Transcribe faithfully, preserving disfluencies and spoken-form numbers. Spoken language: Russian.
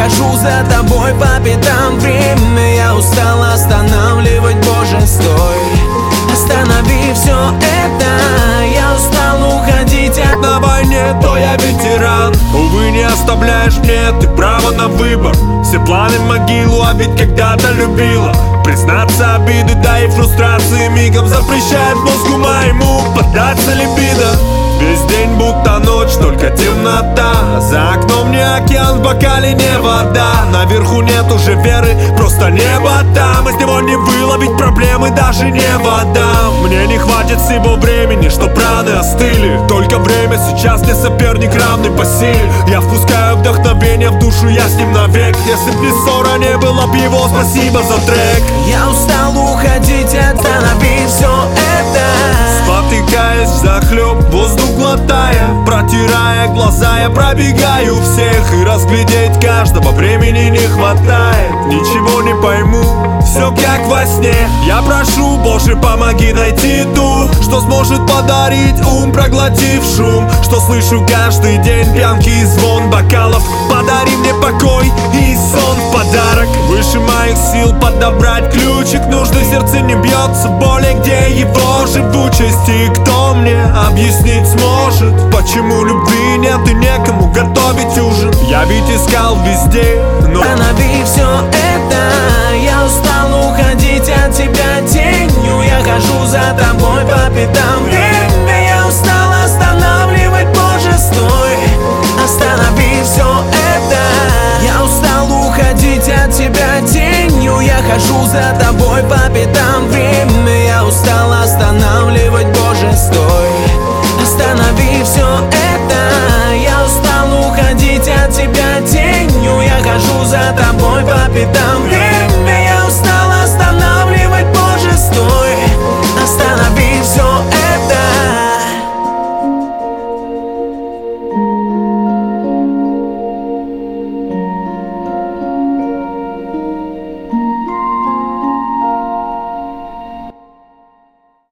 хожу за тобой по пятам. Время я устал останавливать, Боже, стой. Останови все это, я устал уходить от... На войне, то я ветеран. Увы, не оставляешь мне ты право на выбор. Все планы в могилу, а ведь когда-то любила. Признаться обиды, да и фрустрации мигом запрещает мозгу моему поддаться либидо. Весь день будто ночь, только темнота. За окном не океан, в бокале не вода. Наверху нет уже веры, просто небо там. Из него не выловить проблемы, даже не вода. Мне не хватит всего времени, чтоб раны остыли. Только время сейчас не соперник, равный по силе. Я впускаю вдохновение в душу, я с ним навек. Если б не ссора, не было б его, спасибо за трек. Я устал уходить, останови все это. Спотыкаясь захлеб, воздух глотая, протирая глаза, я пробегаю всех. И разглядеть каждого времени не хватает. Ничего не пойму, все как во сне. Я прошу, Боже, помоги найти ту, что сможет подарить ум, проглотив шум. Что слышу каждый день, пьянки и звон бокалов. Подари мне покой и сон в подарок. Выше моих сил подобрать ключик нужный. Сердце не бьется, боли, где его живучесть. И кто мне объяснить сможет, почему любви нет и некому готовить ужин? Я ведь искал везде, но... Останови все это, я устал уходить от тебя тенью. Я хожу за тобой по пятам. Время я устал останавливать, Боже, стой. Останови все это, я устал уходить от тебя тенью. Я хожу за тобой по